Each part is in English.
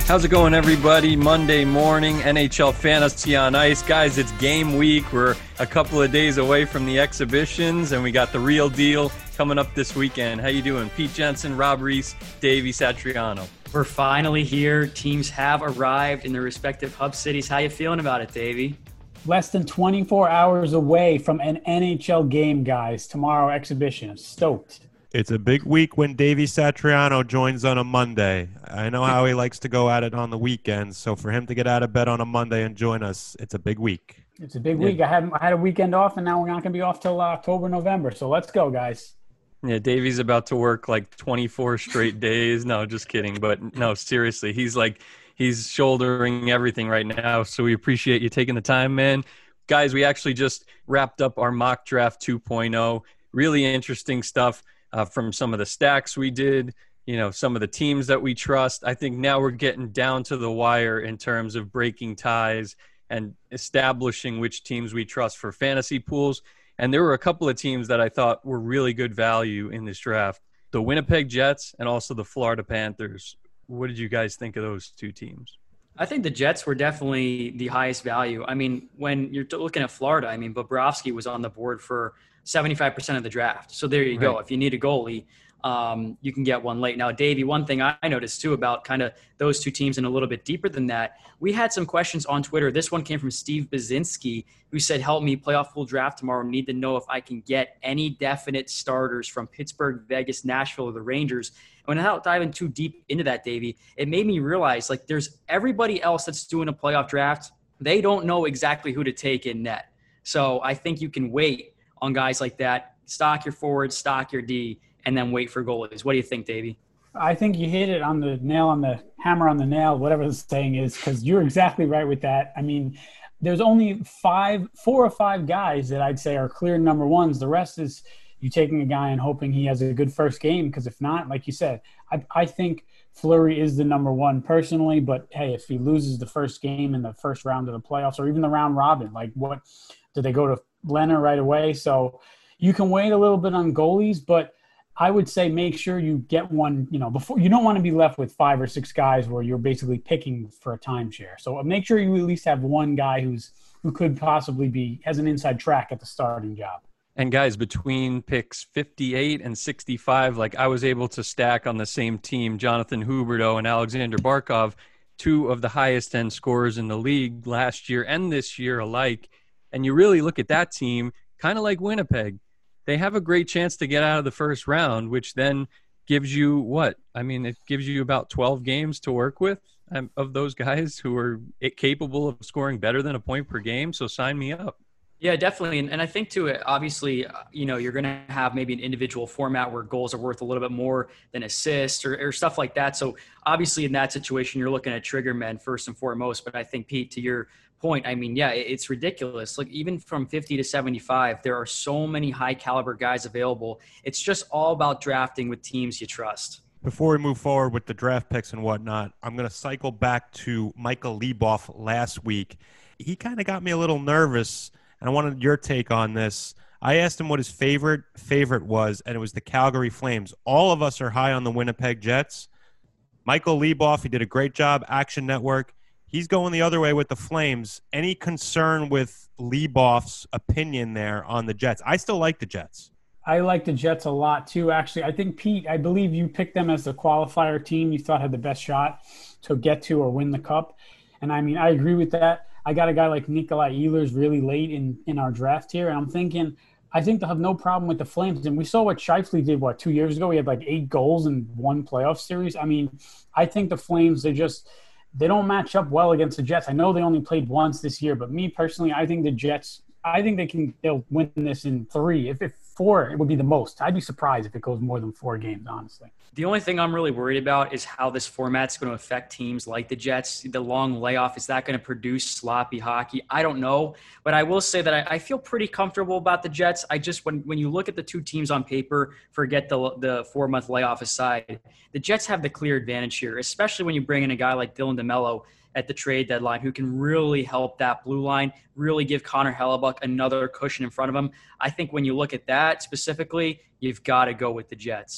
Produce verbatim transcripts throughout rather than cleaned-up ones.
How's it going, everybody? Monday morning, N H L Fantasy on Ice. Guys, it's game week. We're a couple of days away from the exhibitions, and we got the real deal coming up this weekend. How you doing? Pete Jensen, Rob Reese, Davey Satriano. We're finally here. Teams have arrived in their respective hub cities. How you feeling about it, Davey? Less than twenty-four hours away from an N H L game, guys. Tomorrow exhibition. I'm stoked. It's a big week when Davey Satriano joins on a Monday. I know how he likes to go at it on the weekends, so for him to get out of bed on a Monday and join us, it's a big week. It's a big week. I had I had a weekend off, and now we're not going to be off till uh, October, November. So let's go, guys. Yeah, Davey's about to work like twenty-four straight days. No, just kidding. But no, seriously, he's like he's shouldering everything right now. So we appreciate you taking the time, man. Guys, we actually just wrapped up our mock draft two point oh. Really interesting stuff. Uh, from some of the stacks we did, you know, some of the teams that we trust. I think now we're getting down to the wire in terms of breaking ties and establishing which teams we trust for fantasy pools. And there were a couple of teams that I thought were really good value in this draft. The Winnipeg Jets and also the Florida Panthers. What did you guys think of those two teams? I think the Jets were definitely the highest value. I mean, when you're looking at Florida, I mean, Bobrovsky was on the board for seventy-five percent of the draft. So there you go. Right. If you need a goalie, um, you can get one late. Now, Davey, one thing I noticed too about kind of those two teams and a little bit deeper than that, we had some questions on Twitter. This one came from Steve Baczynski, who said, help me playoff pool draft tomorrow. Need to know if I can get any definite starters from Pittsburgh, Vegas, Nashville, or the Rangers. And without diving too deep into that, Davey, it made me realize like there's everybody else that's doing a playoff draft. They don't know exactly who to take in net. So I think you can wait on guys like that, stock your forwards, stock your D, and then wait for goalies. What do you think, Davey? I think you hit it on the nail on the hammer on the nail, whatever the saying is, because you're exactly right with that. I mean, there's only five, four or five guys that I'd say are clear number ones. The rest is you taking a guy and hoping he has a good first game, because if not, like you said, I, I think Fleury is the number one personally, but hey, if he loses the first game in the first round of the playoffs or even the round robin, like what – do they go to Leonard right away? So you can wait a little bit on goalies, but I would say make sure you get one, you know, before you don't want to be left with five or six guys where you're basically picking for a timeshare. So make sure you at least have one guy who's who could possibly be has an inside track at the starting job. And guys, between picks fifty-eight and sixty-five, like I was able to stack on the same team, Jonathan Huberdeau and Alexander Barkov, two of the highest end scorers in the league last year and this year alike. And you really look at that team, kind of like Winnipeg. They have a great chance to get out of the first round, which then gives you what? I mean, it gives you about twelve games to work with um, of those guys who are capable of scoring better than a point per game. So sign me up. Yeah, definitely. And, and I think, too, obviously, you know, you're going to have maybe an individual format where goals are worth a little bit more than assists or, or stuff like that. So obviously in that situation, you're looking at trigger men first and foremost. But I think, Pete, to your point, I mean, yeah, it's ridiculous. Like even from fifty to seventy-five, there are so many high caliber guys available. It's just all about drafting with teams you trust. Before we move forward with the draft picks and whatnot, I'm going to cycle back to Michael Leboff last week. He kind of got me a little nervous, and I wanted your take on this. I asked him what his favorite favorite was, and it was the Calgary Flames. All of us are high on the Winnipeg Jets. Michael Leboff, he did a great job, Action Network. He's going the other way with the Flames. Any concern with Leboff's opinion there on the Jets? I still like the Jets. I like the Jets a lot, too, actually. I think, Pete, I believe you picked them as the qualifier team you thought had the best shot to get to or win the cup. And, I mean, I agree with that. I got a guy like Nikolai Ehlers really late in, in our draft here, and I'm thinking I think they'll have no problem with the Flames. And we saw what Scheifele did, what, two years ago? He had like eight goals in one playoff series. I mean, I think the Flames, they just – they don't match up well against the Jets. I know they only played once this year, but me personally, I think the Jets, I think they can, they'll win this in three. If, if four, it would be the most. I'd be surprised if it goes more than four games, honestly. The only thing I'm really worried about is how this format's going to affect teams like the Jets. The long layoff, is that going to produce sloppy hockey? I don't know. But I will say that I, I feel pretty comfortable about the Jets. I just, when, when you look at the two teams on paper, forget the, the four-month layoff aside, the Jets have the clear advantage here, especially when you bring in a guy like Dylan DeMello at the trade deadline who can really help that blue line, really give Connor Hellebuck another cushion in front of him. I think when you look at that specifically, you've got to go with the Jets.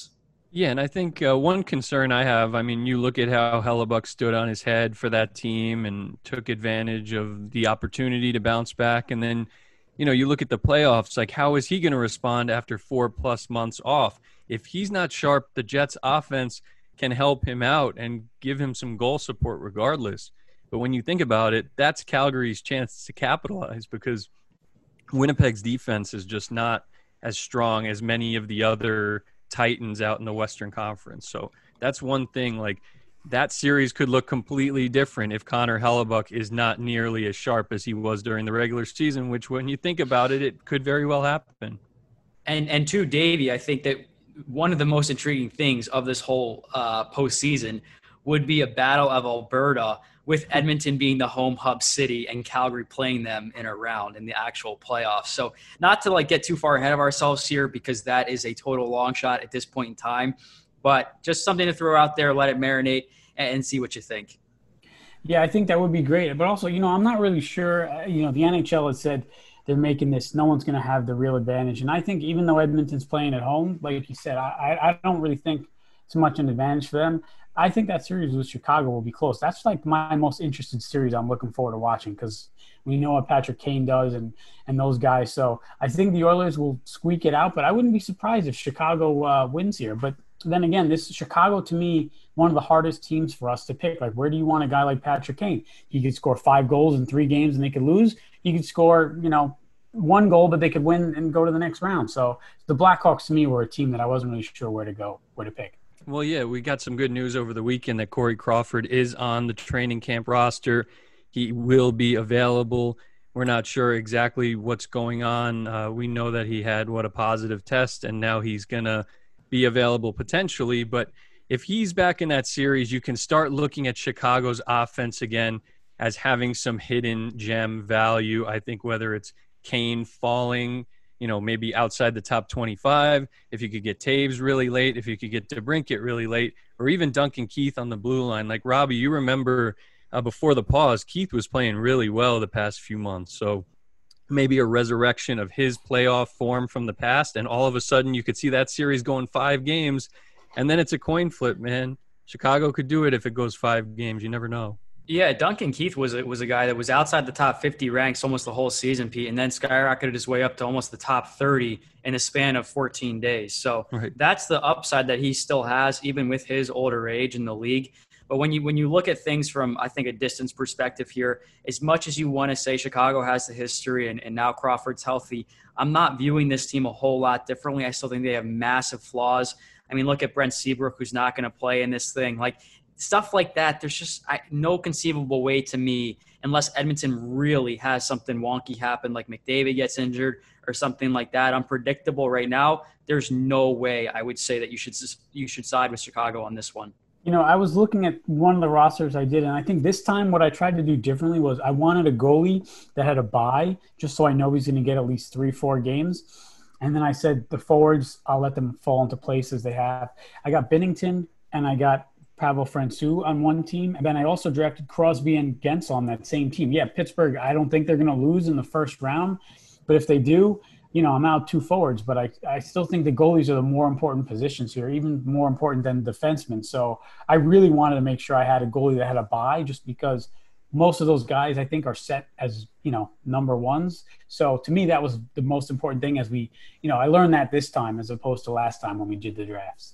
Yeah, and I think uh, one concern I have, I mean, you look at how Hellebuck stood on his head for that team and took advantage of the opportunity to bounce back. And then, you know, you look at the playoffs, like how is he going to respond after four plus months off? If he's not sharp, the Jets offense can help him out and give him some goal support regardless. But when you think about it, that's Calgary's chance to capitalize because Winnipeg's defense is just not as strong as many of the other Titans out in the Western Conference. So that's one thing. Like that series could look completely different if Connor Hellebuck is not nearly as sharp as he was during the regular season, which when you think about it, it could very well happen. And and to Davey, I think that one of the most intriguing things of this whole uh, postseason would be a battle of Alberta, with Edmonton being the home hub city and Calgary playing them in a round in the actual playoffs. So not to like get too far ahead of ourselves here because that is a total long shot at this point in time, but just something to throw out there, let it marinate and see what you think. Yeah, I think that would be great. But also, you know, I'm not really sure, uh, you know, the N H L has said they're making this, no one's going to have the real advantage. And I think even though Edmonton's playing at home, like you said, I, I don't really think it's much an advantage for them. I think that series with Chicago will be close. That's like my most interested series I'm looking forward to watching because we know what Patrick Kane does and, and those guys. So I think the Oilers will squeak it out, but I wouldn't be surprised if Chicago uh, wins here. But then again, this Chicago, to me, one of the hardest teams for us to pick. Like, where do you want a guy like Patrick Kane? He could score five goals in three games and they could lose. He could score, you know, one goal, but they could win and go to the next round. So the Blackhawks, to me, were a team that I wasn't really sure where to go, where to pick. Well, yeah, we got some good news over the weekend that Corey Crawford is on the training camp roster. He will be available. We're not sure exactly what's going on. Uh, we know that he had, what, a positive test, and now he's going to be available potentially. But if he's back in that series, you can start looking at Chicago's offense again as having some hidden gem value. I think whether it's Kane falling, you know, maybe outside the top twenty-five, if you could get Taves really late, if you could get DeBrincat really late, or even Duncan Keith on the blue line. Like, Robbie, you remember uh, before the pause, Keith was playing really well the past few months. So maybe a resurrection of his playoff form from the past, and all of a sudden you could see that series going five games, and then it's a coin flip, man. Chicago could do it if it goes five games. You never know. Yeah, Duncan Keith was a, was a guy that was outside the top fifty ranks almost the whole season, Pete, and then skyrocketed his way up to almost the top thirty in a span of fourteen days. So right. That's the upside that he still has, even with his older age in the league. But when you when you look at things from, I think, a distance perspective here, as much as you want to say Chicago has the history and, and now Crawford's healthy, I'm not viewing this team a whole lot differently. I still think they have massive flaws. I mean, look at Brent Seabrook, who's not going to play in this thing. Like, stuff like that, there's just I, no conceivable way to me, unless Edmonton really has something wonky happen, like McDavid gets injured or something like that, unpredictable right now, there's no way I would say that you should you should side with Chicago on this one. You know, I was looking at one of the rosters I did, and I think this time what I tried to do differently was I wanted a goalie that had a bye, just so I know he's going to get at least three, four games. And then I said the forwards, I'll let them fall into place as they have. I got Binnington and I got Pavel Francouz on one team. And then I also drafted Crosby and Gensel on that same team. Yeah, Pittsburgh, I don't think they're going to lose in the first round. But if they do, you know, I'm out two forwards. But I, I still think the goalies are the more important positions here, even more important than defensemen. So I really wanted to make sure I had a goalie that had a bye, just because most of those guys I think are set as, you know, number ones. So to me, that was the most important thing as we, you know, I learned that this time as opposed to last time when we did the drafts.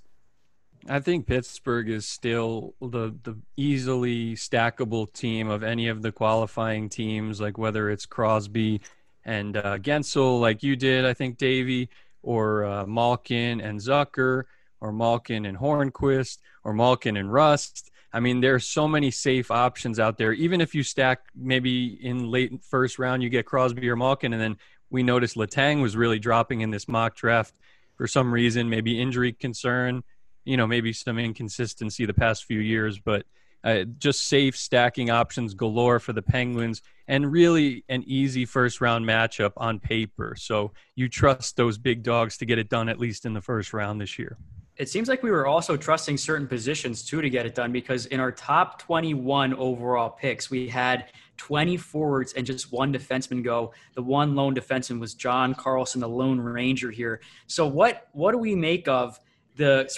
I think Pittsburgh is still the the easily stackable team of any of the qualifying teams, like whether it's Crosby and uh, Gensel, like you did, I think, Davey, or uh, Malkin and Zucker, or Malkin and Hornquist, or Malkin and Rust. I mean, there are so many safe options out there. Even if you stack maybe in late first round, you get Crosby or Malkin, and then we noticed Letang was really dropping in this mock draft for some reason, maybe injury concern, you know, maybe some inconsistency the past few years, but uh, just safe stacking options galore for the Penguins, and really an easy first round matchup on paper. So you trust those big dogs to get it done at least in the first round this year. It seems like we were also trusting certain positions too to get it done, because in our top twenty-one overall picks, we had twenty forwards and just one defenseman go. The one lone defenseman was John Carlson, the Lone Ranger here. So what what do we make of the sort of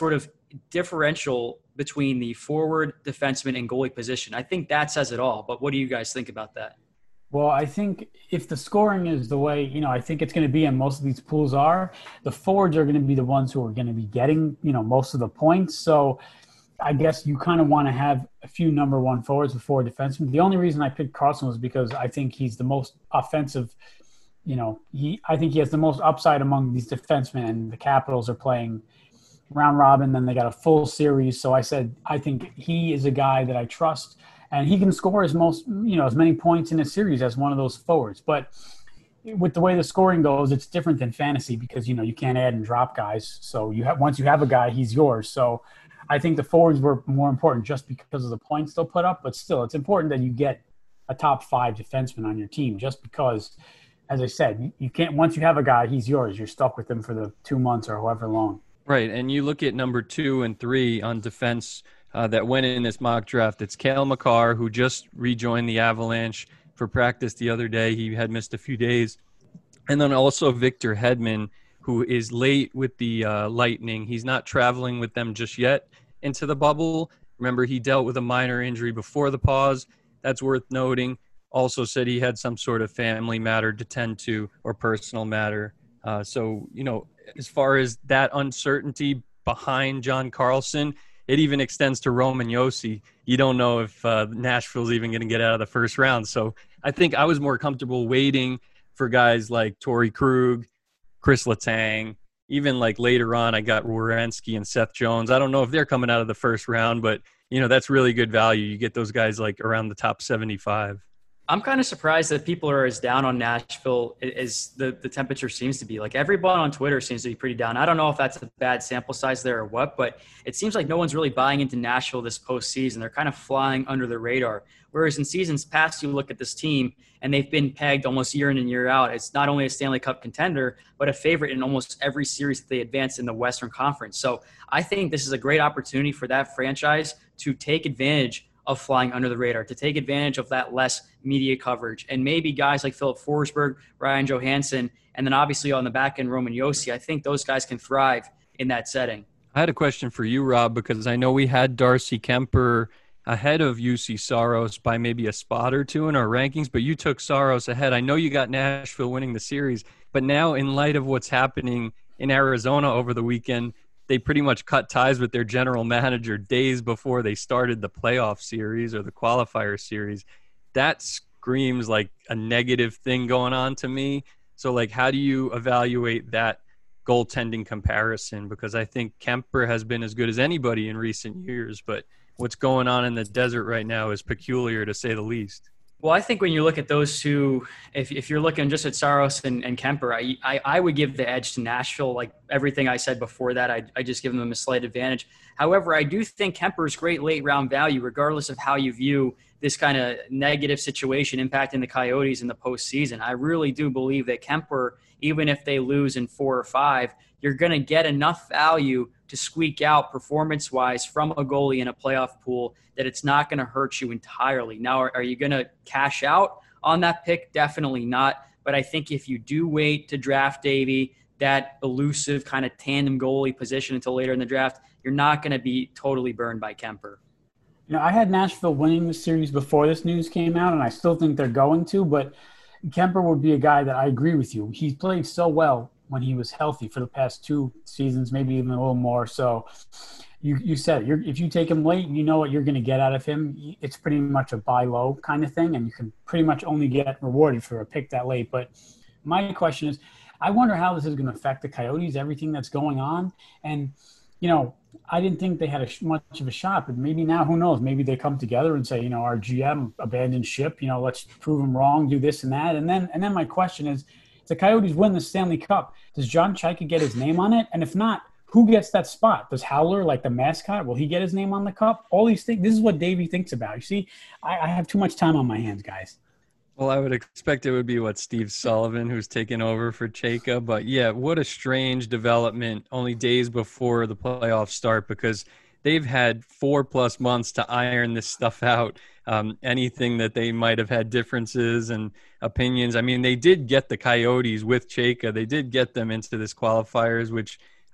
differential between the forward, defenseman, and goalie position. I think that says it all. But what do you guys think about that? Well, I think if the scoring is the way, you know, I think it's going to be, and most of these pools are, the forwards are going to be the ones who are going to be getting, you know, most of the points. So I guess you kind of want to have a few number one forwards before defensemen. The only reason I picked Carlson was because I think he's the most offensive, you know, he, I think he has the most upside among these defensemen, and the Capitals are playing round robin, then they got a full series. So I said, I think he is a guy that I trust, and he can score as most, you know, as many points in a series as one of those forwards. But with the way the scoring goes, it's different than fantasy because, you know, you can't add and drop guys. So you have, once you have a guy, he's yours. So I think the forwards were more important just because of the points they'll put up, but still it's important that you get a top five defenseman on your team, just because, as I said, you can't, once you have a guy, he's yours. You're stuck with him for the two months or however long. Right. And you look at number two and three on defense uh, that went in this mock draft. It's Cale Makar, who just rejoined the Avalanche for practice the other day. He had missed a few days. And then also Victor Hedman, who is late with the uh, Lightning. He's not traveling with them just yet into the bubble. Remember, he dealt with a minor injury before the pause. That's worth noting. Also said he had some sort of family matter to tend to, or personal matter. Uh, so, you know, as far as that uncertainty behind John Carlson, it even extends to Roman Josi. You don't know if uh, Nashville's even going to get out of the first round. So I think I was more comfortable waiting for guys like Torrey Krug, Chris Letang. Even like later on, I got Werenski and Seth Jones. I don't know if they're coming out of the first round, but, you know, that's really good value. You get those guys like around the top seventy-five. I'm kind of surprised that people are as down on Nashville as the, the temperature seems to be. Like everyone on Twitter seems to be pretty down. I don't know if that's a bad sample size there or what, but it seems like no one's really buying into Nashville this postseason. They're kind of flying under the radar. Whereas in seasons past, you look at this team and they've been pegged almost year in and year out. It's not only a Stanley Cup contender, but a favorite in almost every series that they advance in the Western Conference. So I think this is a great opportunity for that franchise to take advantage of flying under the radar, to take advantage of that less media coverage. And maybe guys like Philip Forsberg, Ryan Johansson, and then obviously on the back end, Roman Josi, I think those guys can thrive in that setting. I had a question for you, Rob, because I know we had Darcy Kemper ahead of U C Saros by maybe a spot or two in our rankings, but you took Saros ahead. I know you got Nashville winning the series, but now in light of what's happening in Arizona over the weekend, they pretty much cut ties with their general manager days before they started the playoff series or the qualifier series. That screams like a negative thing going on to me. So, like, how do you evaluate that goaltending comparison? Because I think Kemper has been as good as anybody in recent years, but what's going on in the desert right now is peculiar, to say the least. Well, I think when you look at those two, if if you're looking just at Saros and, and Kemper, I, I I would give the edge to Nashville. Like everything I said before that, I I just give them a slight advantage. However, I do think Kemper's great late round value, regardless of how you view this kind of negative situation impacting the Coyotes in the postseason. I really do believe that Kemper, even if they lose in four or five, you're going to get enough value to squeak out performance-wise from a goalie in a playoff pool that it's not going to hurt you entirely. Now, are, are you going to cash out on that pick? Definitely not. But I think if you do wait to draft Davey, that elusive kind of tandem goalie position until later in the draft, you're not going to be totally burned by Kemper. You know, I had Nashville winning the series before this news came out, and I still think they're going to, but Kemper would be a guy that I agree with you. He's played so well when he was healthy for the past two seasons, maybe even a little more. So you you said it. You're, if you take him late, you know what you're going to get out of him. It's pretty much a buy low kind of thing, and you can pretty much only get rewarded for a pick that late. But my question is, I wonder how this is going to affect the Coyotes, everything that's going on. And, you know, I didn't think they had a sh- much of a shot, but maybe now, who knows? Maybe they come together and say, you know, our G M abandoned ship, you know, let's prove them wrong, do this and that. And then and then my question is, if the Coyotes win the Stanley Cup, does John Chayka get his name on it? And if not, who gets that spot? Does Howler, like the mascot, will he get his name on the cup? All these things. This is what Davey thinks about. You see, I, I have too much time on my hands, guys. Well, I would expect it would be what Steve Sullivan, who's taken over for Chayka. But yeah, what a strange development only days before the playoffs start, because they've had four plus months to iron this stuff out. Um, anything that they might have had differences and opinions. I mean, they did get the Coyotes with Chayka. They did get them into this qualifiers, which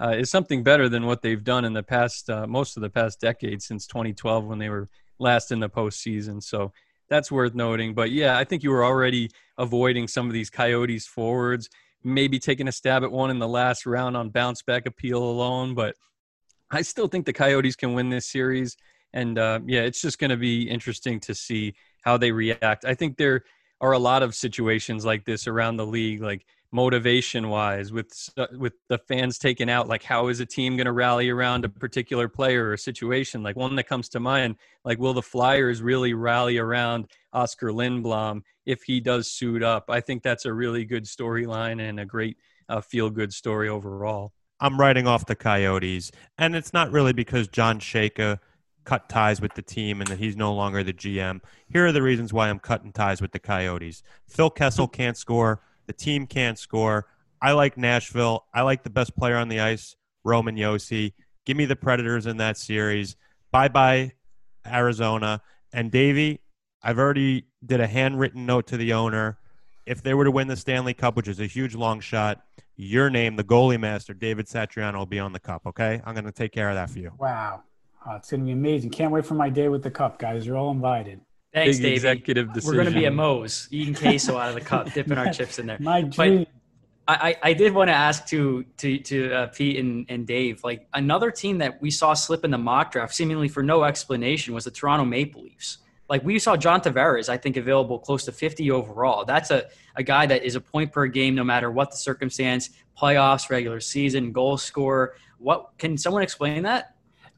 uh, is something better than what they've done in the past, uh, most of the past decade since twenty twelve when they were last in the postseason. So that's worth noting. But yeah, I think you were already avoiding some of these Coyotes forwards, maybe taking a stab at one in the last round on bounce back appeal alone. But I still think the Coyotes can win this series. And uh, yeah, it's just going to be interesting to see how they react. I think there are a lot of situations like this around the league, like motivation wise, with uh, with the fans taken out. Like, how is a team going to rally around a particular player or situation? Like, one that comes to mind, like, will the Flyers really rally around Oscar Lindblom if he does suit up? I think that's a really good storyline and a great uh, feel good story overall. I'm writing off the Coyotes, and it's not really because John Shaka cut ties with the team and that he's no longer the G M. Here are the reasons why I'm cutting ties with the Coyotes. Phil Kessel can't score. The team can't score. I like Nashville. I like the best player on the ice, Roman Josi. Give me the Predators in that series. Bye-bye, Arizona. And Davey, I've already did a handwritten note to the owner. If they were to win the Stanley Cup, which is a huge long shot, your name, the goalie master, David Satriano, will be on the cup, okay? I'm going to take care of that for you. Wow. Oh, it's going to be amazing. Can't wait for my day with the cup, guys. You're all invited. Thanks, Big Davey. executive decision. We're going to be at Moe's, eating queso out of the cup, dipping our chips in there. My dream. But I, I did want to ask to to to uh, Pete and, and Dave, like, another team that we saw slip in the mock draft, seemingly for no explanation, was the Toronto Maple Leafs. Like, we saw John Tavares, I think, available close to fifty overall. That's a, a guy that is a point per game no matter what the circumstance, playoffs, regular season, goal scorer. What, can someone explain that?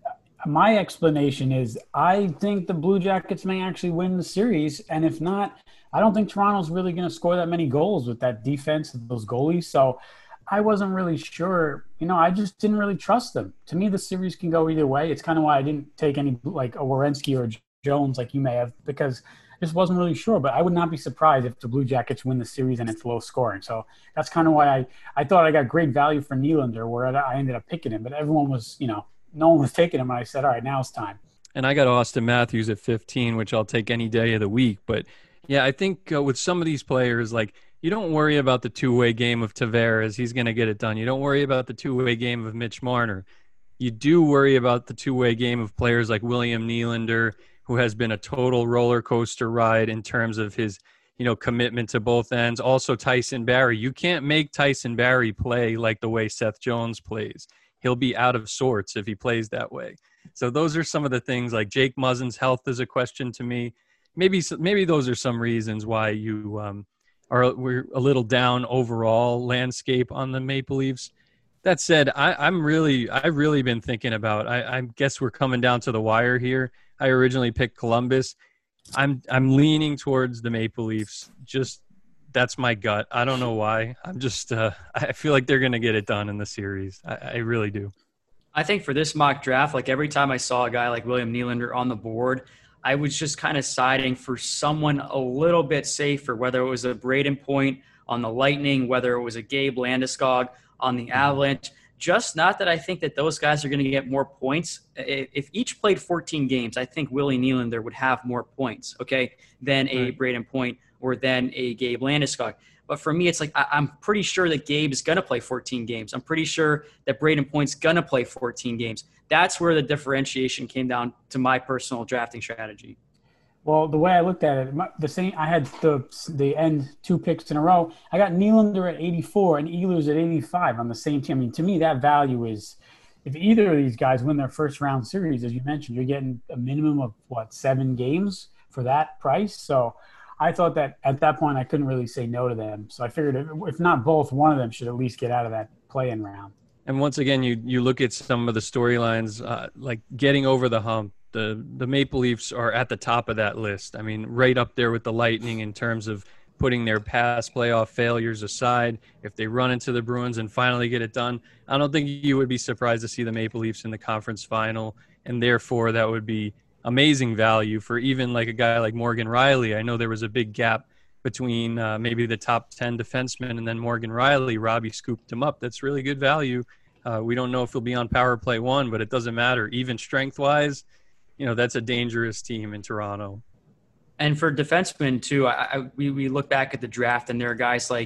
My explanation is I think the Blue Jackets may actually win the series. And if not, I don't think Toronto's really going to score that many goals with that defense and those goalies. So I wasn't really sure. You know, I just didn't really trust them. To me, the series can go either way. It's kind of why I didn't take any like a Werenski or Jones like you may have, because I just wasn't really sure. But I would not be surprised if the Blue Jackets win the series and it's low scoring. So that's kind of why I, I thought I got great value for Nylander, where I ended up picking him. But everyone was, you know, no one was taking him, and I said, all right, now it's time. And I got Austin Matthews at fifteen, which I'll take any day of the week. But, yeah, I think uh, with some of these players, like, you don't worry about the two-way game of Tavares. He's going to get it done. You don't worry about the two-way game of Mitch Marner. You do worry about the two-way game of players like William Nylander, who has been a total roller coaster ride in terms of his, you know, commitment to both ends. Also, Tyson Barrie. You can't make Tyson Barrie play like the way Seth Jones plays. He'll be out of sorts if he plays that way. So those are some of the things. Like Jake Muzzin's health is a question to me. Maybe maybe those are some reasons why you um, are we're a little down overall landscape on the Maple Leafs. That said, I, I'm really I've really been thinking about. I, I guess we're coming down to the wire here. I originally picked Columbus. I'm I'm leaning towards the Maple Leafs. Just that's my gut. I don't know why. I'm just uh, I feel like they're going to get it done in the series. I, I really do. I think for this mock draft, like, every time I saw a guy like William Nylander on the board, I was just kind of siding for someone a little bit safer, whether it was a Braden Point on the Lightning, whether it was a Gabe Landeskog on the Avalanche. Just not that I think that those guys are going to get more points. If each played fourteen games, I think Willie Nylander would have more points, okay, than a Right. Braden Point or than a Gabe Landeskog. But for me, it's like I, I'm pretty sure that Gabe is going to play fourteen games. I'm pretty sure that Braden Point's going to play fourteen games. That's where the differentiation came down to my personal drafting strategy. Well, the way I looked at it, my- the same. I had the the end two picks in a row. I got Nylander at eighty-four and Ehlers at eighty-five on the same team. I mean, to me, that value is, if either of these guys win their first round series, as you mentioned, you're getting a minimum of what, seven games for that price. So I thought that at that point I couldn't really say no to them. So I figured if, if not both, one of them should at least get out of that play-in round. And once again, you you look at some of the storylines, uh, like getting over the hump. The the Maple Leafs are at the top of that list. I mean, right up there with the Lightning in terms of putting their past playoff failures aside. If they run into the Bruins and finally get it done, I don't think you would be surprised to see the Maple Leafs in the conference final. And therefore, that would be amazing value for even like a guy like Morgan Rielly. I know there was a big gap between uh, maybe the top ten defensemen and then Morgan Rielly. Robbie scooped him up. That's really good value. Uh, we don't know if he'll be on power play one, but it doesn't matter. Even strength-wise, you know, that's a dangerous team in Toronto. And for defensemen too, I, I, we, we look back at the draft and there are guys like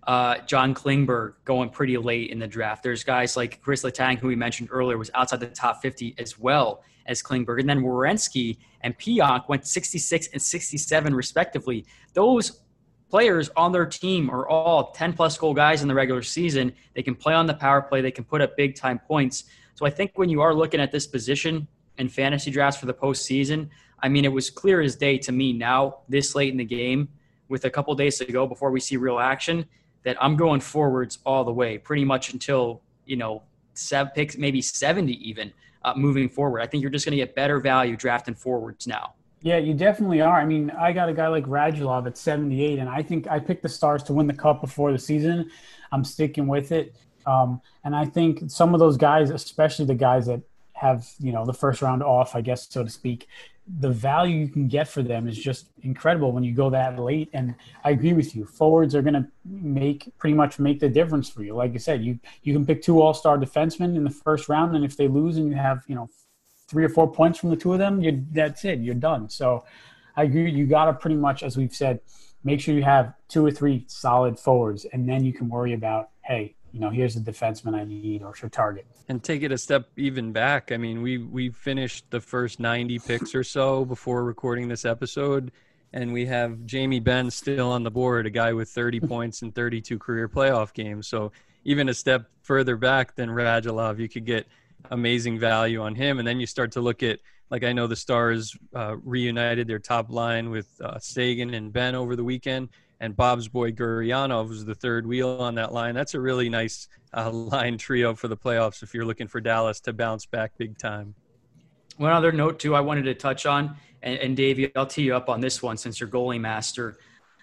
uh, John Klingberg going pretty late in the draft. There's guys like Chris Letang, who we mentioned earlier, was outside the top fifty as well as Klingberg. And then Werenski and Pionk went sixty-six and sixty-seven respectively. Those players on their team are all ten-plus goal guys in the regular season. They can play on the power play. They can put up big-time points. So I think when you are looking at this position in fantasy drafts for the postseason, I mean, it was clear as day to me now, this late in the game, with a couple days to go before we see real action, that I'm going forwards all the way, pretty much until, you know, seven picks, maybe seventy even, uh, moving forward. I think you're just going to get better value drafting forwards now. Yeah, you definitely are. I mean, I got a guy like Radulov at seventy-eight, and I think I picked the Stars to win the Cup before the season. I'm sticking with it. Um, and I think some of those guys, especially the guys that have, you know, the first round off, I guess, so to speak, the value you can get for them is just incredible when you go that late. And I agree with you. Forwards are going to make pretty much make the difference for you. Like I said, you, you can pick two all-star defensemen in the first round, and if they lose and you have, you know, three or four points from the two of them, you that's it. You're done. So I agree. You got to pretty much, as we've said, make sure you have two or three solid forwards, and then you can worry about, hey, you know, here's the defenseman I need or should target. And take it a step even back. I mean, we we finished the first ninety picks or so before recording this episode, and we have Jamie Benn still on the board, a guy with thirty points in thirty-two career playoff games. So even a step further back than Radulov, you could get amazing value on him. And then you start to look at, like, I know the Stars uh, reunited their top line with uh, Sagan and Ben over the weekend, and Bob's boy Gurianov was the third wheel on that line. That's a really nice uh, line trio for the playoffs if you're looking for Dallas to bounce back big time. One other note, too, I wanted to touch on, and, and Davey, I'll tee you up on this one since you're goalie master.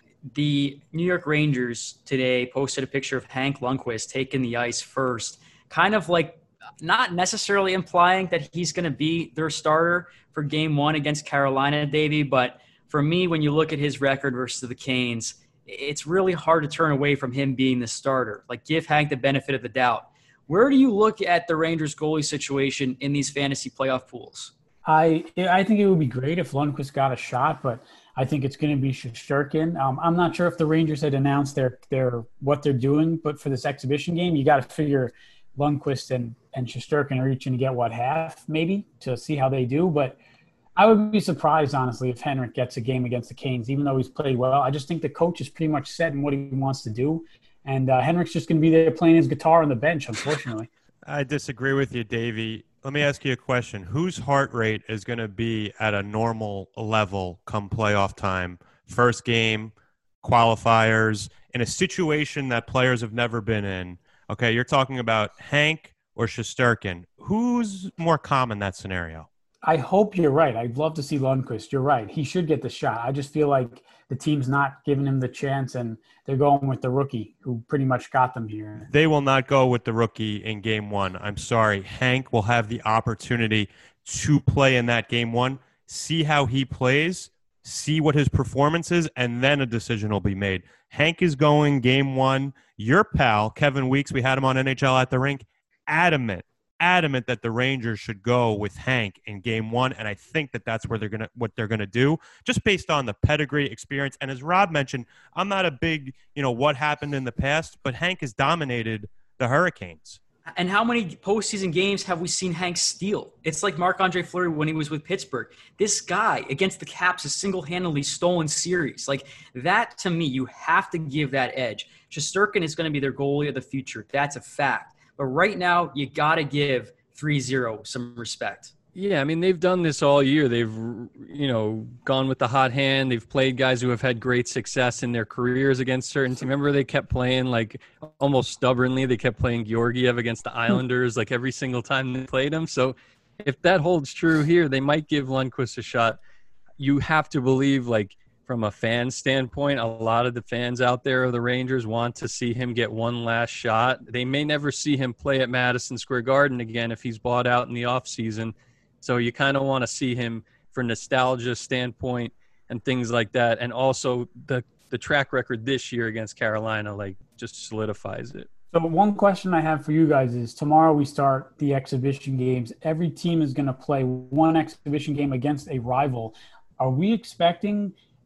The New York Rangers today posted a picture of Hank Lundqvist taking the ice first, kind of like not necessarily implying that he's going to be their starter for game one against Carolina, Davey, but for me, when you look at his record versus the Canes, it's really hard to turn away from him being the starter. Like, give Hank the benefit of the doubt. Where do you look at the Rangers goalie situation in these fantasy playoff pools? I I think it would be great if Lundqvist got a shot, but I think it's going to be Shesterkin. Um, I'm not sure if the Rangers had announced their their what they're doing, but for this exhibition game, you got to figure Lundqvist and, and Shesterkin are each going to get, what, half maybe to see how they do. But I would be surprised, honestly, if Henrik gets a game against the Canes, even though he's played well. I just think the coach is pretty much set in what he wants to do. And uh, Henrik's just going to be there playing his guitar on the bench, unfortunately. I disagree with you, Davey. Let me ask you a question. Whose heart rate is going to be at a normal level come playoff time? First game, qualifiers, in a situation that players have never been in. Okay, you're talking about Hank or Shesterkin. Who's more calm in that scenario? I hope you're right. I'd love to see Lundqvist. You're right. He should get the shot. I just feel like the team's not giving him the chance, and they're going with the rookie who pretty much got them here. They will not go with the rookie in game one. I'm sorry. Hank will have the opportunity to play in that game one, see how he plays, see what his performance is, and then a decision will be made. Hank is going game one. Your pal, Kevin Weeks, we had him on N H L at the Rink, adamant. adamant that the Rangers should go with Hank in game one, and I think that that's where they're gonna what they're gonna do, just based on the pedigree, experience, and as Rob mentioned, I'm not a big, you know, what happened in the past, but Hank has dominated the Hurricanes. And how many postseason games have we seen Hank steal? It's like Marc-Andre Fleury when he was with Pittsburgh. This guy against the Caps has single-handedly stolen series. Like, that, to me, you have to give that edge. Shesterkin is going to be their goalie of the future. That's a fact. But right now, you got to give three zero some respect. Yeah, I mean, they've done this all year. They've, you know, gone with the hot hand. They've played guys who have had great success in their careers against certain teams. Remember, they kept playing, like, almost stubbornly. They kept playing Georgiev against the Islanders, like, every single time they played him. So if that holds true here, they might give Lundqvist a shot. You have to believe, like, from a fan standpoint, a lot of the fans out there of the Rangers want to see him get one last shot. They may never see him play at Madison Square Garden again if he's bought out in the offseason. So you kind of want to see him for nostalgia standpoint and things like that. And also the, the track record this year against Carolina, like, just solidifies it. So one question I have for you guys is, tomorrow we start the exhibition games. Every team is going to play one exhibition game against a rival. Are we expecting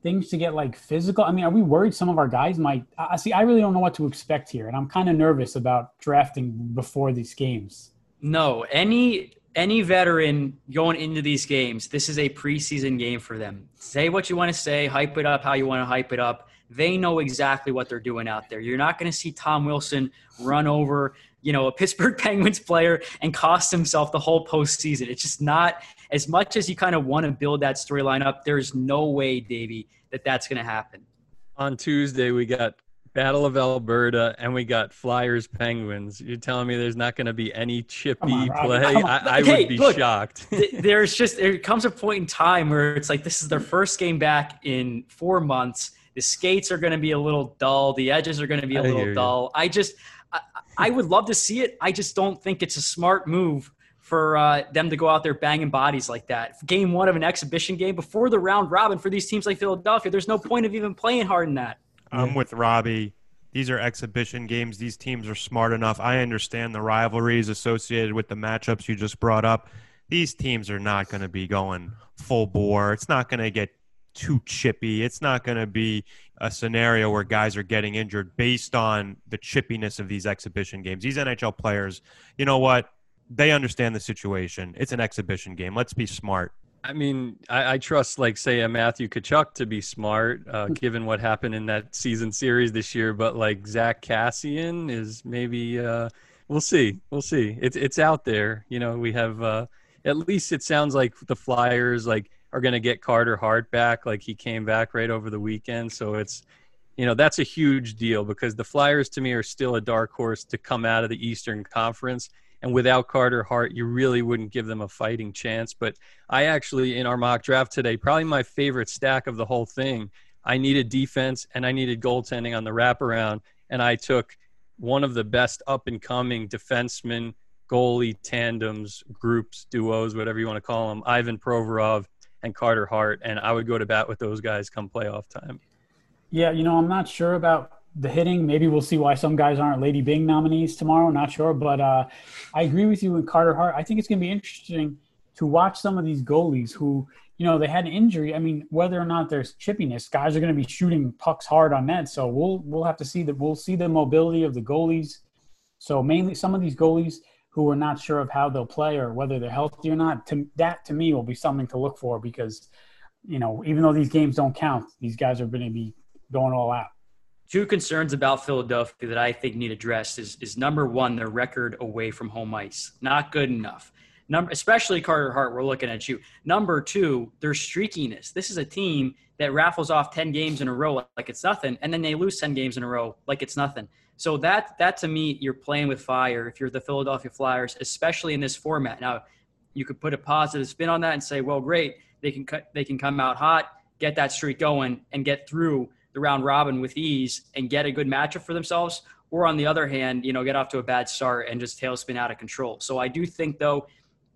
things to get like physical? I mean, are we worried some of our guys might? I see. I really don't know what to expect here, and I'm kind of nervous about drafting before these games. No, any any veteran going into these games, this is a preseason game for them. Say what you want to say, hype it up how you want to hype it up. They know exactly what they're doing out there. You're not going to see Tom Wilson run over, you know, a Pittsburgh Penguins player and cost himself the whole postseason. It's just not, as much as you kind of want to build that storyline up, there's no way, Davey, that that's going to happen. On Tuesday, we got Battle of Alberta and we got Flyers Penguins. You're telling me there's not going to be any chippy on, play? I, I hey, would be look, shocked. There's just, there comes a point in time where it's like, this is their first game back in four months. The skates are going to be a little dull. The edges are going to be a I little dull. I just, I, I would love to see it. I just don't think it's a smart move for uh, them to go out there banging bodies like that. Game one of an exhibition game before the round robin for these teams like Philadelphia, there's no point of even playing hard in that. I'm with Robbie. These are exhibition games. These teams are smart enough. I understand the rivalries associated with the matchups you just brought up. These teams are not going to be going full bore. It's not going to get too chippy. It's not going to be a scenario where guys are getting injured based on the chippiness of these exhibition games. These N H L players, you know what? They understand the situation. It's an exhibition game. Let's be smart. I mean, I, I trust, like, say, a Matthew Tkachuk to be smart, uh, given what happened in that season series this year. But, like, Zach Cassian is maybe uh, – we'll see. We'll see. It's it's out there. You know, we have uh, – at least it sounds like the Flyers, like, are going to get Carter Hart back. Like, he came back right over the weekend. So it's – you know, that's a huge deal because the Flyers, to me, are still a dark horse to come out of the Eastern Conference. And without Carter Hart, you really wouldn't give them a fighting chance. But I actually, in our mock draft today, probably my favorite stack of the whole thing, I needed defense and I needed goaltending on the wraparound. And I took one of the best up-and-coming defenseman, goalie tandems, groups, duos, whatever you want to call them, Ivan Provorov and Carter Hart. And I would go to bat with those guys come playoff time. Yeah, you know, I'm not sure about the hitting. Maybe we'll see why some guys aren't Lady Bing nominees tomorrow. Not sure. But uh, I agree with you with Carter Hart. I think it's going to be interesting to watch some of these goalies who, you know, they had an injury. I mean, whether or not there's chippiness, guys are going to be shooting pucks hard on net. So we'll we'll have to see that. We'll see the mobility of the goalies. So mainly some of these goalies who are not sure of how they'll play or whether they're healthy or not, to, that to me will be something to look for because, you know, even though these games don't count, these guys are going to be going all out. Two concerns about Philadelphia that I think need addressed is, is number one, their record away from home ice. Not good enough. Number, especially Carter Hart, we're looking at you. Number two, their streakiness. This is a team that raffles off ten games in a row like it's nothing, and then they lose ten games in a row like it's nothing. So that, that to me, you're playing with fire if you're the Philadelphia Flyers, especially in this format. Now, you could put a positive spin on that and say, well, great, they can cut, they can come out hot, get that streak going, and get through the round robin with ease and get a good matchup for themselves, or on the other hand, you know, get off to a bad start and just tailspin out of control. So I do think, though,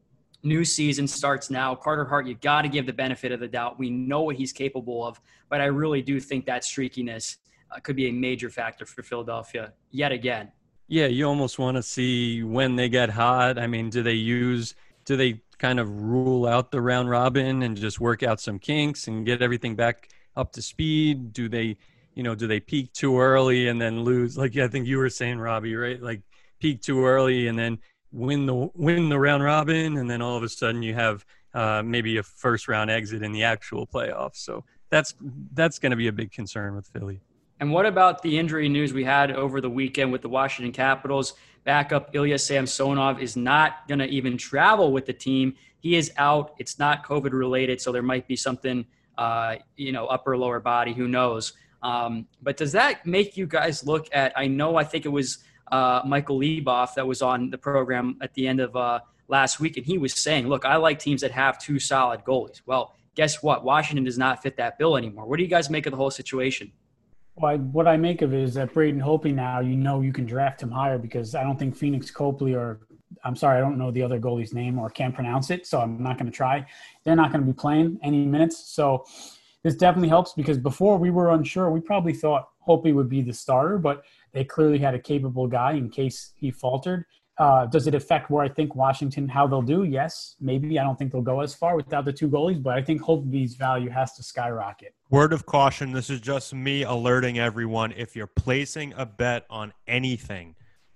new season starts now. Carter Hart, you got to give the benefit of the doubt. We know what he's capable of, but I really do think that streakiness uh, could be a major factor for Philadelphia yet again. Yeah, you almost want to see when they get hot. I mean, do they use – do they kind of rule out the round robin and just work out some kinks and get everything back – up to speed? Do they, you know, do they peak too early and then lose? Like, I think you were saying, Robbie, right? Like peak too early and then win the win the round robin, and then all of a sudden you have uh, maybe a first round exit in the actual playoffs. So that's that's going to be a big concern with Philly. And what about the injury news we had over the weekend with the Washington Capitals? Backup Ilya Samsonov is not going to even travel with the team. He is out. It's not COVID related, so there might be something – Uh, you know, upper or lower body, who knows? Um, but does that make you guys look at, I know, I think it was uh, Michael Leboff that was on the program at the end of uh, last week, and he was saying, look, I like teams that have two solid goalies. Well, guess what? Washington does not fit that bill anymore. What do you guys make of the whole situation? Well, I, what I make of it is that Braden Holtby now, you know, you can draft him higher because I don't think Phoenix Copley or I'm sorry, I don't know the other goalie's name or can't pronounce it, so I'm not going to try. They're not going to be playing any minutes. So this definitely helps because before we were unsure. We probably thought Holtby would be the starter, but they clearly had a capable guy in case he faltered. Uh, does it affect where I think Washington, how they'll do? Yes, maybe. I don't think they'll go as far without the two goalies, but I think Holtby's value has to skyrocket. Word of caution, this is just me alerting everyone. If you're placing a bet on anything,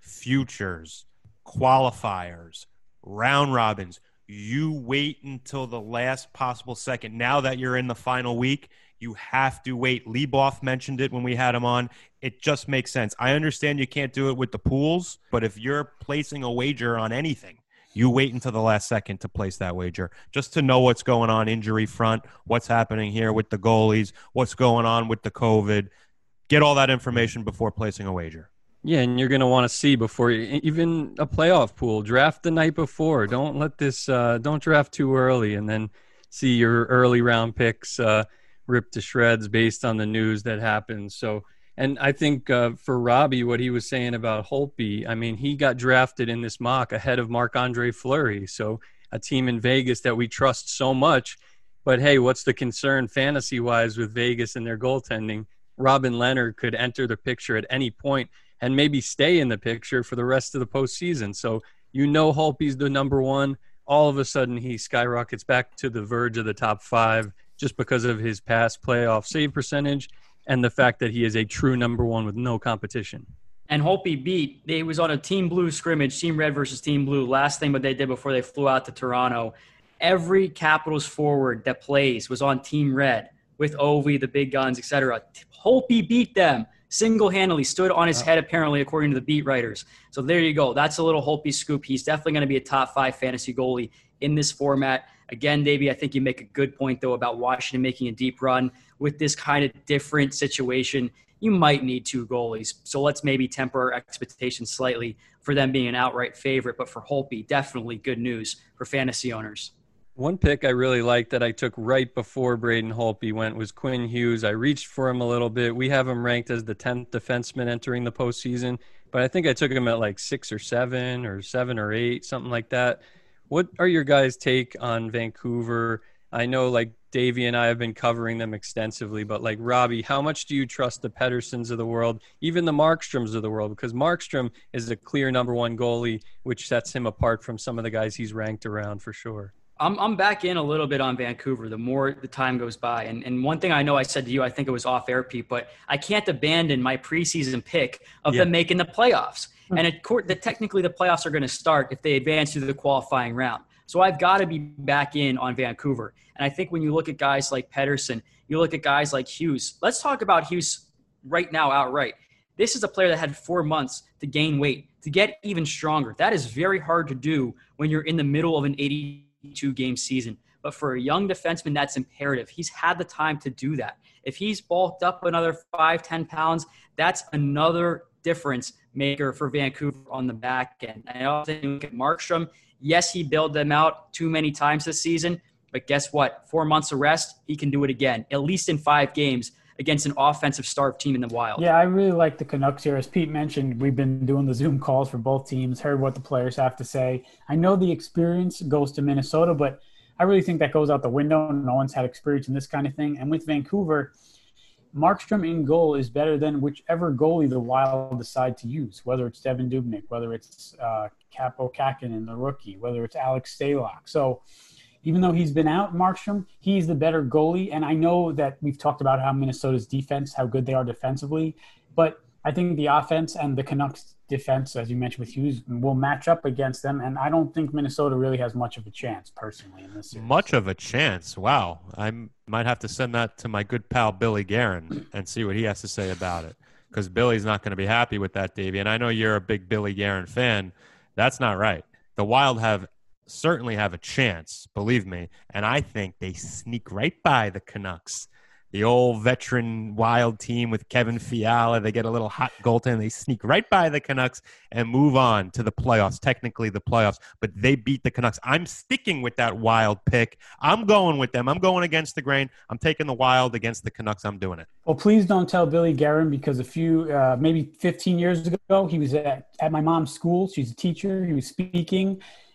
futures, qualifiers, round robins, you wait until the last possible second. Now that you're in the final week, you have to wait. Leboff mentioned it when we had him on. It just makes sense. I understand you can't do it with the pools, but if you're placing a wager on anything, you wait until the last second to place that wager, just to know what's going on injury front, what's happening here with the goalies, what's going on with the COVID. Get all that information before placing a wager. Yeah, and you're going to want to see before you, even a playoff pool. Draft the night before. Don't let this uh, – don't draft too early and then see your early round picks uh, ripped to shreds based on the news that happens. So – and I think uh, for Robbie, what he was saying about Holtby, I mean, he got drafted in this mock ahead of Marc-Andre Fleury. So a team in Vegas that we trust so much. But, hey, what's the concern fantasy-wise with Vegas and their goaltending? Robin Leonard could enter the picture at any point and maybe stay in the picture for the rest of the postseason. So you know Holtby's the number one. All of a sudden he skyrockets back to the verge of the top five just because of his past playoff save percentage and the fact that he is a true number one with no competition. And Holtby beat, they was on a Team Blue scrimmage, Team Red versus Team Blue, last thing what they did before they flew out to Toronto. Every Capitals forward that plays was on Team Red with Ovi, the big guns, et cetera. Holtby beat them single-handedly, stood on his head apparently, according to the beat writers. So there you go. That's a little Holtby scoop. He's definitely going to be a top five fantasy goalie in this format. Again, Davey, I think you make a good point, though, about Washington making a deep run. With this kind of different situation, you might need two goalies. So let's maybe temper our expectations slightly for them being an outright favorite. But for Holtby, definitely good news for fantasy owners. One pick I really liked that I took right before Braden Holtby went was Quinn Hughes. I reached for him a little bit. We have him ranked as the tenth defenseman entering the postseason, but I think I took him at like six or seven or seven or eight, something like that. What are your guys' take on Vancouver? I know like Davey and I have been covering them extensively, but like Robbie, how much do you trust the Petterssons of the world, even the Markstroms of the world? Because Markstrom is a clear number one goalie, which sets him apart from some of the guys he's ranked around for sure. I'm I'm back in a little bit on Vancouver the more the time goes by. And and one thing I know I said to you, I think it was off air, Pete, but I can't abandon my preseason pick of Yeah. them making the playoffs. And it, that technically the playoffs are going to start if they advance through the qualifying round. So I've got to be back in on Vancouver. And I think when you look at guys like Pettersson, you look at guys like Hughes. Let's talk about Hughes right now outright. This is a player that had four months to gain weight, to get even stronger. That is very hard to do when you're in the middle of an eighty-two game season. But for a young defenseman, that's imperative. He's had the time to do that. If he's bulked up another five, ten pounds, that's another difference maker for Vancouver on the back end. I also look at Markstrom. Yes, he bailed them out too many times this season, but guess what? Four months of rest, he can do it again, at least in five games against an offensive starved team in the Wild. Yeah, I really like the Canucks here. As Pete mentioned, we've been doing the Zoom calls for both teams, heard what the players have to say. I know the experience goes to Minnesota, but I really think that goes out the window. No one's had experience in this kind of thing. And with Vancouver, Markstrom in goal is better than whichever goalie the Wild decide to use, whether it's Devin Dubnyk, whether it's uh, Capo Kakinen, the rookie, whether it's Alex Stalock. So even though he's been out, Markstrom, he's the better goalie. And I know that we've talked about how Minnesota's defense, how good they are defensively, but I think the offense and the Canucks defense, as you mentioned with Hughes, will match up against them. And I don't think Minnesota really has much of a chance personally in this series. Much of a chance. Wow. I might have to send that to my good pal Billy Guerin and see what he has to say about it, because Billy's not going to be happy with that, Davey. And I know you're a big Billy Guerin fan. That's not right. The Wild have certainly have a chance, believe me. And I think they sneak right by the Canucks. The old veteran Wild team with Kevin Fiala, they get a little hot goaltender. They sneak right by the Canucks and move on to the playoffs, technically the playoffs, but they beat the Canucks. I'm sticking with that Wild pick. I'm going with them. I'm going against the grain. I'm taking the Wild against the Canucks. I'm doing it. Well, please don't tell Billy Guerin, because a few, uh, maybe fifteen years ago, he was at, at my mom's school. She's a teacher. He was speaking.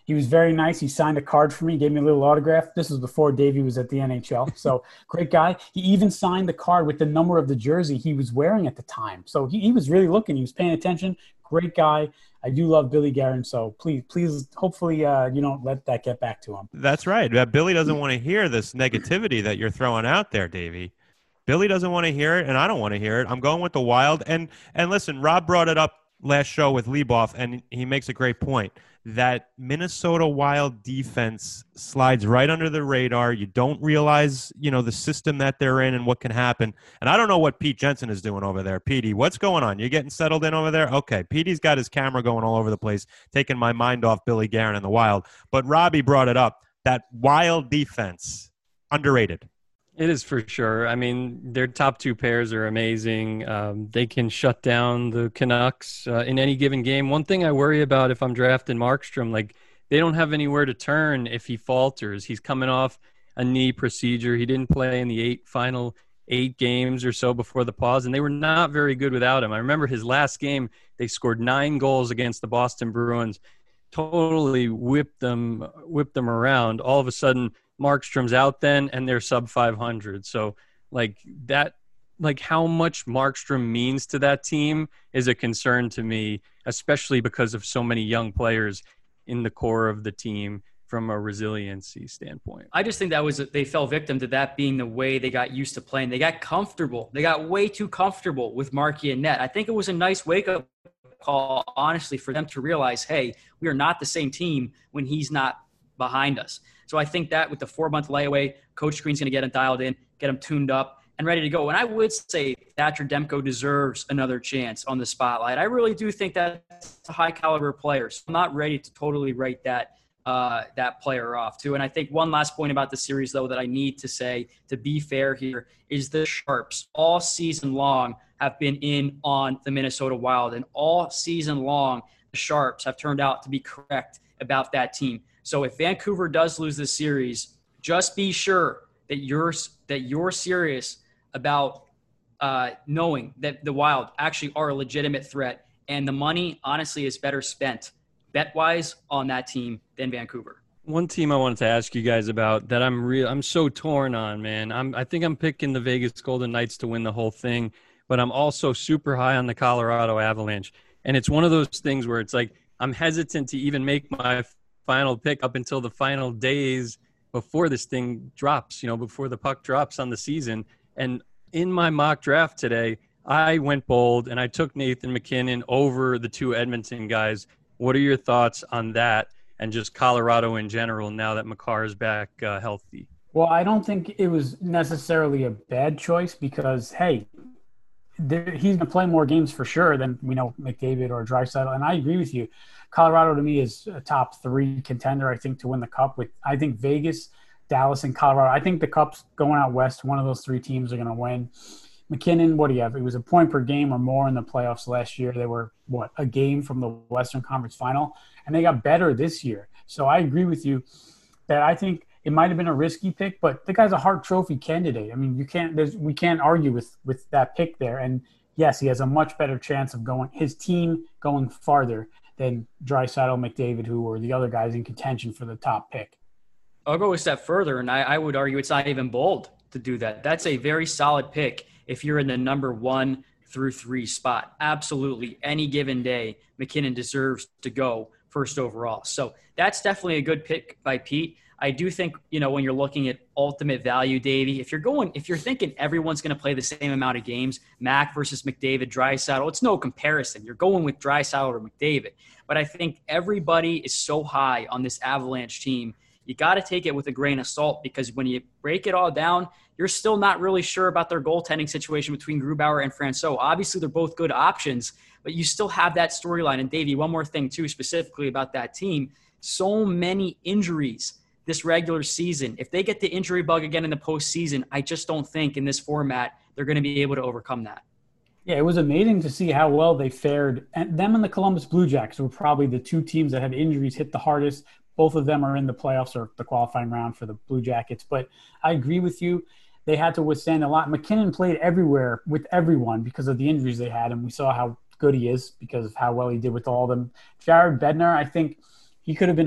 He was very nice. He signed a card for me, gave me a little autograph. This was before Davey was at the N H L. So great guy. He even signed the card with the number of the jersey he was wearing at the time. So he, he was really looking. He was paying attention. Great guy. I do love Billy Guerin. So please, please, hopefully uh, you don't let that get back to him. That's right. Uh, Billy doesn't want to hear this negativity that you're throwing out there, Davey. Billy doesn't want to hear it, and I don't want to hear it. I'm going with the Wild. And and listen, Rob brought it up last show with Leboff, and he makes a great point. That Minnesota Wild defense slides right under the radar. You don't realize, you know, the system that they're in and what can happen. And I don't know what Pete Jensen is doing over there. Petey, what's going on? You getting settled in over there? Okay, Petey's got his camera going all over the place, taking my mind off Billy Guerin and the Wild. But Robbie brought it up. That Wild defense, underrated. It is for sure. I mean, their top two pairs are amazing. Um, they can shut down the Canucks uh, in any given game. One thing I worry about if I'm drafting Markstrom, like they don't have anywhere to turn if he falters. He's coming off a knee procedure. He didn't play in the eight final eight games or so before the pause, and they were not very good without him. I remember his last game, they scored nine goals against the Boston Bruins, totally whipped them, whipped them around. All of a sudden, Markstrom's out then, and they're sub five hundred. So, like that, like how much Markstrom means to that team is a concern to me, especially because of so many young players in the core of the team from a resiliency standpoint. I just think that was they fell victim to that being the way they got used to playing. They got comfortable. They got way too comfortable with Markey and net. I think it was a nice wake-up call, honestly, for them to realize, hey, we are not the same team when he's not behind us. So I think that with the four-month layaway, Coach Green's going to get him dialed in, get him tuned up, and ready to go. And I would say Thatcher Demko deserves another chance on the spotlight. I really do think that's a high-caliber player. So I'm not ready to totally write that uh, that player off, too. And I think one last point about the series, though, that I need to say, to be fair here, is the Sharps all season long have been in on the Minnesota Wild. And all season long, the Sharps have turned out to be correct about that team. So if Vancouver does lose this series, just be sure that you're that you're serious about uh, knowing that the Wild actually are a legitimate threat, and the money honestly is better spent bet-wise on that team than Vancouver. One team I wanted to ask you guys about that I'm real I'm so torn on, man. I'm I think I'm picking the Vegas Golden Knights to win the whole thing, but I'm also super high on the Colorado Avalanche, and it's one of those things where it's like I'm hesitant to even make my final pick up until the final days before this thing drops, you know, before the puck drops on the season. And in my mock draft today, I went bold and I took Nathan MacKinnon over the two Edmonton guys. What are your thoughts on that and just Colorado in general now that Makar is back uh, healthy? Well, I don't think it was necessarily a bad choice because, hey, there, he's going to play more games for sure than we know McDavid or Draisaitl. And I agree with you. Colorado to me is a top three contender, I think, to win the Cup. With I think Vegas, Dallas, and Colorado. I think the Cup's going out west. One of those three teams are going to win. MacKinnon, what do you have? It was a point per game or more in the playoffs last year. They were, what, a game from the Western Conference Final, and they got better this year. So I agree with you that I think it might have been a risky pick, but the guy's a Hart Trophy candidate. I mean, you can't. There's, we can't argue with with that pick there. And yes, he has a much better chance of going his team going farther than Draisaitl, McDavid, who were the other guys in contention for the top pick. I'll go a step further, and I, I would argue it's not even bold to do that. That's a very solid pick if you're in the number one through three spot. Absolutely, any given day, MacKinnon deserves to go first overall. So that's definitely a good pick by Pete. I do think, you know, when you're looking at ultimate value, Davey, if you're going, if you're thinking everyone's going to play the same amount of games, Mac versus McDavid, Draisaitl, it's no comparison. You're going with Draisaitl or McDavid. But I think everybody is so high on this Avalanche team, you got to take it with a grain of salt because when you break it all down, you're still not really sure about their goaltending situation between Grubauer and Francouz. Obviously, they're both good options, but you still have that storyline. And Davey, one more thing too, specifically about that team, so many injuries this regular season. If they get the injury bug again in the postseason, I just don't think in this format they're going to be able to overcome that. Yeah, it was amazing to see how well they fared. And them and the Columbus Blue Jackets were probably the two teams that had injuries hit the hardest. Both of them are in the playoffs or the qualifying round for the Blue Jackets. But I agree with you. They had to withstand a lot. MacKinnon played everywhere with everyone because of the injuries they had, and we saw how good he is because of how well he did with all of them. Jared Bednar, I think he could have been a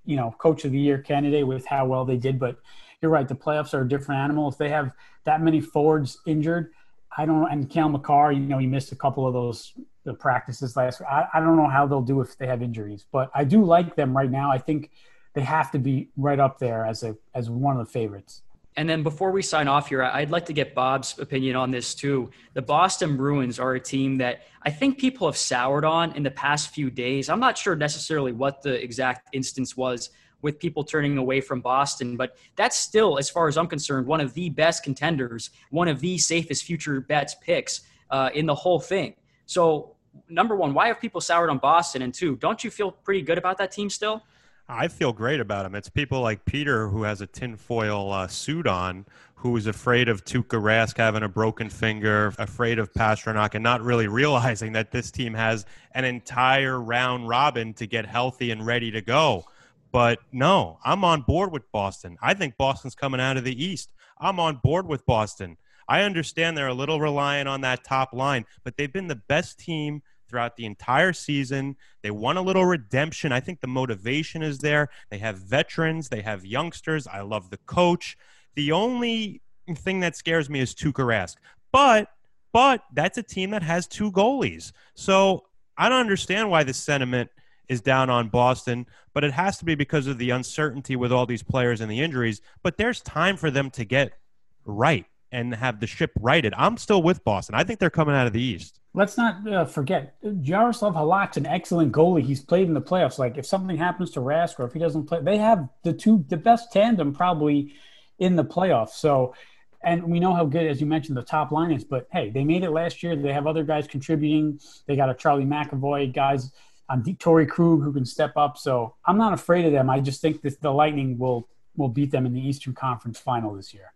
you know, coach of the year candidate with how well they did. But you're right. The playoffs are a different animal. If they have that many forwards injured, I don't, and Cale Makar, you know, he missed a couple of those the practices last week. I, I don't know how they'll do if they have injuries, but I do like them right now. I think they have to be right up there as a, as one of the favorites. And then before we sign off here, I'd like to get Bob's opinion on this too. The Boston Bruins are a team that I think people have soured on in the past few days. I'm not sure necessarily what the exact instance was with people turning away from Boston, but that's still, as far as I'm concerned, one of the best contenders, one of the safest future bets picks uh, in the whole thing. So number one, why have people soured on Boston? And two, don't you feel pretty good about that team still? I feel great about him. It's people like Peter who has a tinfoil uh, suit on, who is afraid of Tuukka Rask having a broken finger, afraid of Pastrnak, and not really realizing that this team has an entire round robin to get healthy and ready to go. But no, I'm on board with Boston. I think Boston's coming out of the East. I'm on board with Boston. I understand they're a little reliant on that top line, but they've been the best team throughout the entire season. They want a little redemption. I think the motivation is there. They have veterans. They have youngsters. I love the coach. The only thing that scares me is Tuukka Rask. But, but that's a team that has two goalies. So I don't understand why the sentiment is down on Boston, but it has to be because of the uncertainty with all these players and the injuries. But there's time for them to get right and have the ship righted. I'm still with Boston. I think they're coming out of the East. Let's not uh, forget, Jaroslav Halak's an excellent goalie. He's played in the playoffs. Like, if something happens to Rask or if he doesn't play, they have the two, the best tandem probably in the playoffs. So, and we know how good, as you mentioned, the top line is. But, hey, they made it last year. They have other guys contributing. They got a Charlie McAvoy, guys on D- Torrey Krug who can step up. So I'm not afraid of them. I just think that the Lightning will will beat them in the Eastern Conference Final this year.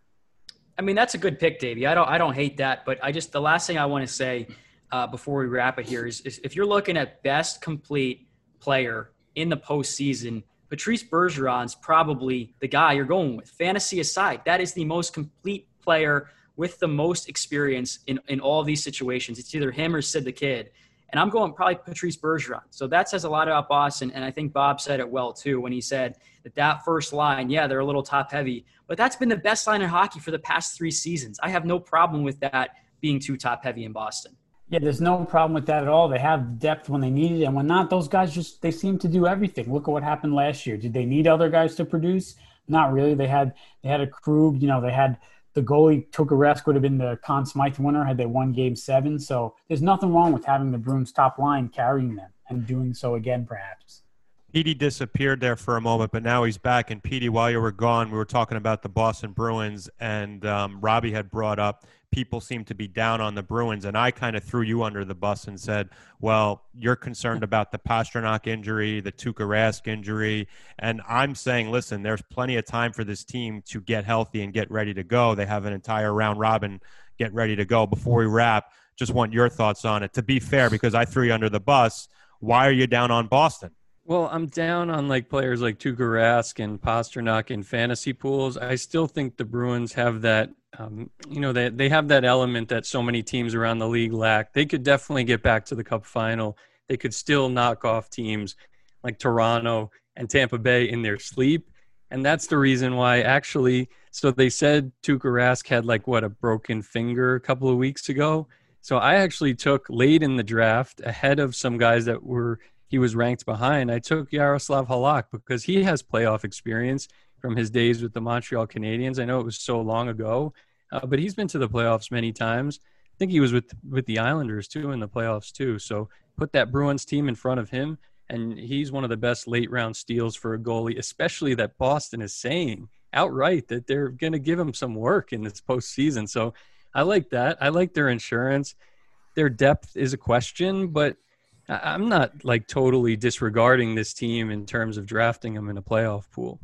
I mean, that's a good pick, Davey. I don't I don't hate that. But I just – the last thing I want to say – Uh, before we wrap it here is, is if you're looking at best complete player in the postseason, Patrice Bergeron's probably the guy you're going with. Fantasy aside, that is the most complete player with the most experience in, in all of these situations. It's either him or Sid the Kid. And I'm going probably Patrice Bergeron. So that says a lot about Boston. And I think Bob said it well, too, when he said that that first line, yeah, they're a little top heavy, but that's been the best line in hockey for the past three seasons. I have no problem with that being too top heavy in Boston. Yeah, there's no problem with that at all. They have depth when they need it, and when not, those guys just, they seem to do everything. Look at what happened last year. Did they need other guys to produce? Not really. They had they had a Krug, you know, they had the goalie, Tuukka Rask would have been the Conn Smythe winner had they won game seven. So there's nothing wrong with having the Bruins top line carrying them and doing so again, perhaps. Petey disappeared there for a moment, but now he's back. And Petey, while you were gone, we were talking about the Boston Bruins, and um, Robbie had brought up people seem to be down on the Bruins, and I kind of threw you under the bus and said, well, you're concerned about the Pastrnak injury, the Tuukka Rask injury, and I'm saying, listen, there's plenty of time for this team to get healthy and get ready to go. They have an entire round robin get ready to go. Before we wrap, just want your thoughts on it. To be fair, because I threw you under the bus, why are you down on Boston? Well, I'm down on like players like Tuukka Rask and Pastrnak in fantasy pools. I still think the Bruins have that, um, you know, they they have that element that so many teams around the league lack. They could definitely get back to the Cup final. They could still knock off teams like Toronto and Tampa Bay in their sleep. And that's the reason why actually, so they said Tuukka Rask had like, what, a broken finger a couple of weeks ago. So I actually took late in the draft ahead of some guys that were – he was ranked behind. I took Jaroslav Halak because he has playoff experience from his days with the Montreal Canadiens. I know it was so long ago, uh, but he's been to the playoffs many times. I think he was with with the Islanders too in the playoffs too. So put that Bruins team in front of him, and he's one of the best late round steals for a goalie, especially that Boston is saying outright that they're going to give him some work in this postseason. So I like that. I like their insurance. Their depth is a question, but I'm not like totally disregarding this team in terms of drafting them in a playoff pool.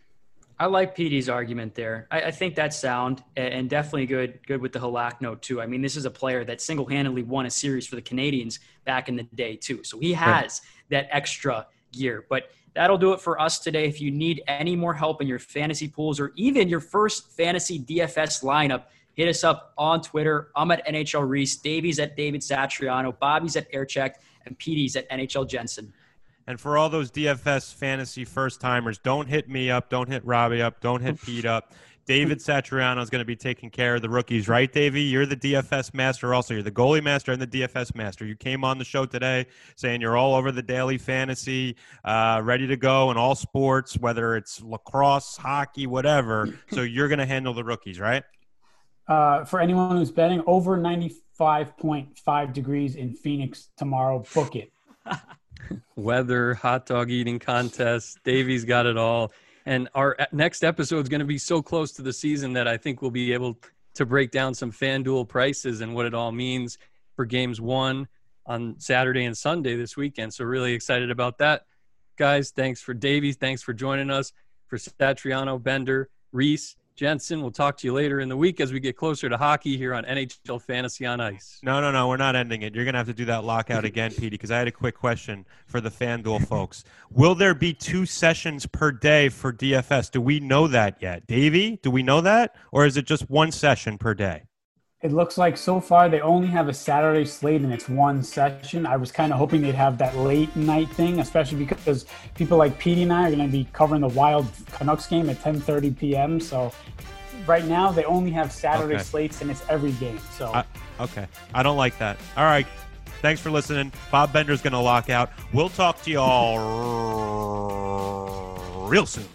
I like Petey's argument there. I, I think that's sound and definitely good good with the Halak note too. I mean, this is a player that single-handedly won a series for the Canadiens back in the day too. So he has right. that extra gear. But that'll do it for us today. If you need any more help in your fantasy pools or even your first fantasy D F S lineup, hit us up on Twitter. I'm at N H L Reese, Davies at David Satriano, Bobby's at Aircheck, and Petey's at N H L Jensen. And for all those D F S fantasy first-timers, don't hit me up, don't hit Robbie up, don't hit Pete up. David Satriano is going to be taking care of the rookies, right, Davey? You're the D F S master also. You're the goalie master and the D F S master. You came on the show today saying you're all over the daily fantasy, uh, ready to go in all sports, whether it's lacrosse, hockey, whatever. So you're going to handle the rookies, right? Uh, for anyone who's betting, over ninety-five point five degrees in Phoenix tomorrow. Book it. Weather, hot dog eating contest. Davey's got it all. And our next episode is going to be so close to the season that I think we'll be able to break down some FanDuel prices and what it all means for games one on Saturday and Sunday this weekend. So really excited about that. Guys, thanks for Davey. Thanks for joining us. For Satriano, Bender, Reese, Jensen, we'll talk to you later in the week as we get closer to hockey here on N H L Fantasy on Ice. No, no, no, we're not ending it. You're going to have to do that lockout again, Petey, because I had a quick question for the FanDuel folks. Will there be two sessions per day for D F S? Do we know that yet? Davey, do we know that? Or is it just one session per day? It looks like so far they only have a Saturday slate and it's one session. I was kind of hoping they'd have that late night thing, especially because people like Petey and I are going to be covering the Wild Canucks game at ten thirty p.m. So right now they only have Saturday okay. slates and it's every game. So I, okay. I don't like that. All right. Thanks for listening. Bob Bender's going to lock out. We'll talk to you all real soon.